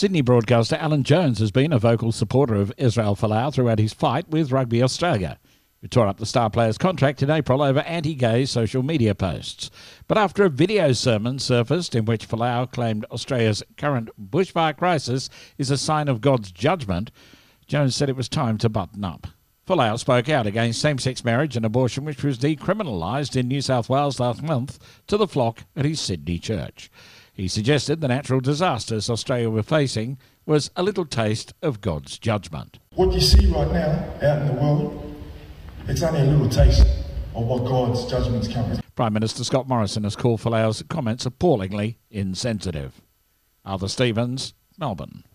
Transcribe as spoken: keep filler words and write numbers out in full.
Sydney broadcaster Alan Jones has been a vocal supporter of Israel Folau throughout his fight with Rugby Australia, who tore up the star player's contract in April over anti-gay social media posts. But after a video sermon surfaced in which Folau claimed Australia's current bushfire crisis is a sign of God's judgment, Jones said it was time to button up. Folau spoke out against same-sex marriage and abortion, which was decriminalised in New South Wales last month, to the flock at his Sydney church. He suggested the natural disasters Australia were facing was a little taste of God's judgment. What you see right now out in the world, it's only a little taste of what God's judgment's coming. Prime Minister Scott Morrison has called Folau's comments appallingly insensitive. Arthur Stevens, Melbourne.